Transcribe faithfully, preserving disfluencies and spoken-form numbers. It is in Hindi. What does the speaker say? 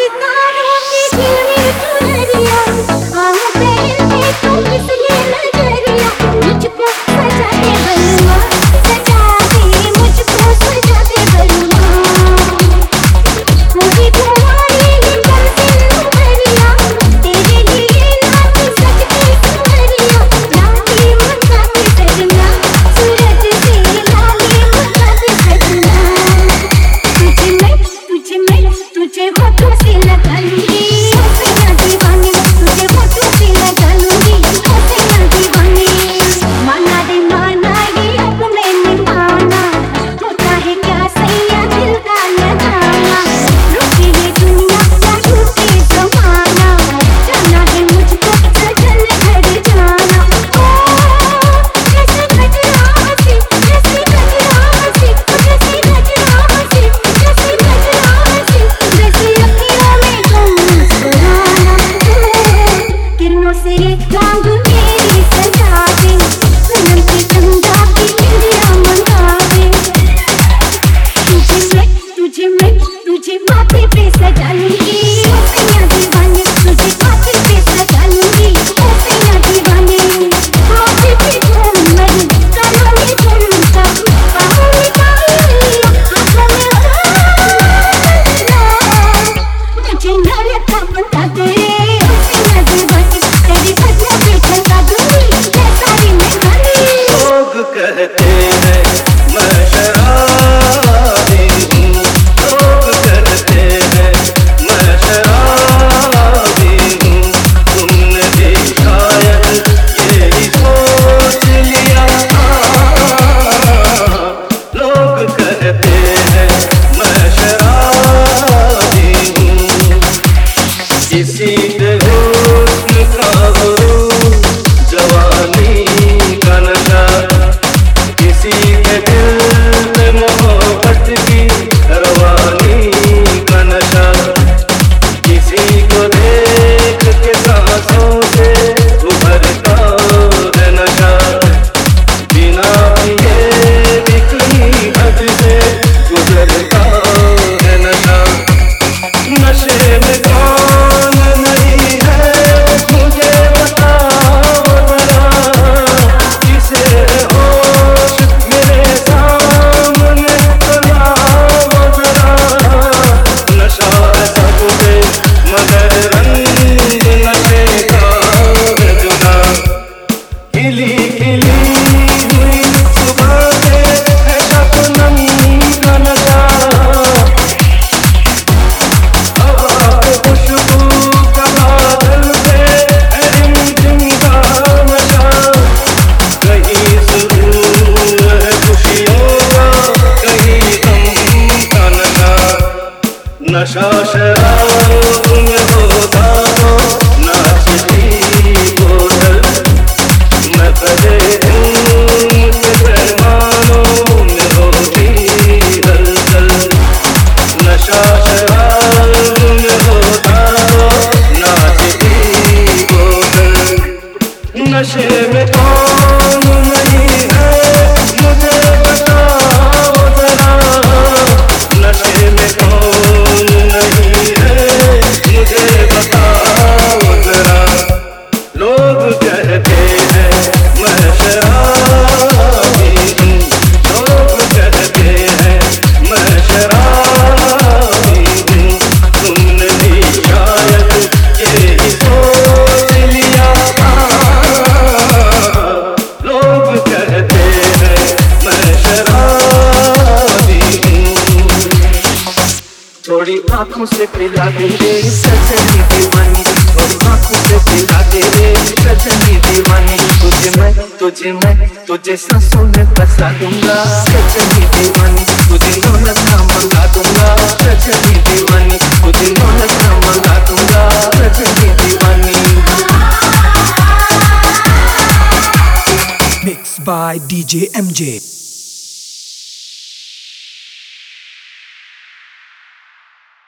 सितारों की झिलमिल चुनरिया, आऊं पहनते तो किस ये नजरिया, मुझको सजा दे बलमा, सजा दे मुझको सजा दे बलमा, पूरी तुम्हारी ही मंजिल उमरिया, तेरे लिए नाच सकती सुमरिया, लाली मक्का के सजना, सूरज से लाली मक्का के सजना, तुझे मैं तुझे मैं तुझे होठों से लगा लूंगी, होठों ना दीवानी, तुझे होठों से लगा लूंगी, होठों ना दीवानी, माना रे माना ये अब मैंने माना, होता है क्या सैया दिल का लगाना, रुकी ये दुनिया क्या टूटे जमाना, जाना है मुझको सजन घर जाना, ओ जैसे गजरा हंसी, जैसे गजरा हंसी, जैसे गजरा हंसी, जैसे गजरा हंसी, जैसे अखियों में तुम मुस्कुराना, किरणों से ये रंग मेरी सजा दे, सनम से चंदा की बिंदिया मंगा दे, तुझे मैं तुझे मैं तुझे माथे पे सजा लूंगी, ओ सैया दीवाने, तुझे माथे पे सजा लूंगी, ओ सैया दीवाने, माथे पे झूमर, कानों में झुमका, बाहों में बाली, आँखों में मुझे ना रखा बता दे, ओ सैया दीवाने, तेरी बदला पे चला दूंगी, मैं सारी मेहमानी। लोग कहते हैं मैं शराबी हूँ, लोग कहते हैं मैं शराबी हूँ, तुमने भी शायद यही सोच लिया, लोग कहते हैं मैं शराबी हूँ, किसी के हुस्न का गुरूर, जवानी का नशा, किसी के दिल में मोहब्बत की रवानी का नशा, किसी को देख के सांसों से उभरता है नशा, बिना पिए भी कहीं हद से गुजरता है नशा, नशे में कौन नहीं है मुझे बताओ जरा, किसे होश मेरे सामने बनाओ जरा, नशा ऐसा तुझे मगर रंग नशे का है जुदा, खिली खिली हुई सुबह से है शबनम का नशा, हवा पे खुशबू का बादल पे है रिमझिम का नशा, कहीं सुरूर है खुशियों का, कहीं गम का नशा, नशा शराब में होता तो नाचती बोतल, मैं कदे उनके पैमानों में होती हलचल, नशा शराब में होता तो नाचती बोतल, नशे में कौन नहीं है मुझे बताओ जरा, नशे में कौन नहीं है मुझे बताओ जरा, लोग कहते हैं मैं शराबी हूँ, लोग कहते हैं मैं शराबी हूँ, तुमने भी शायद यही सोच लिया, लोग कहते हैं मैं शराबी हूँ, थोड़ी आँखों से पिला दे रे सजनी दीवानी, थोड़ी आँखों से पिला दे रे सजनी दीवानी, तुझे मैं तुझे मैं तुझे सांसों में बसा दूंगा, सजनी दीवानी, तुझे रौनक ना मंगा दूंगा, सजनी दीवानी, तुझे रौनक ना मंगा दूंगा, सजनी दीवानी। Mixed by D J M J.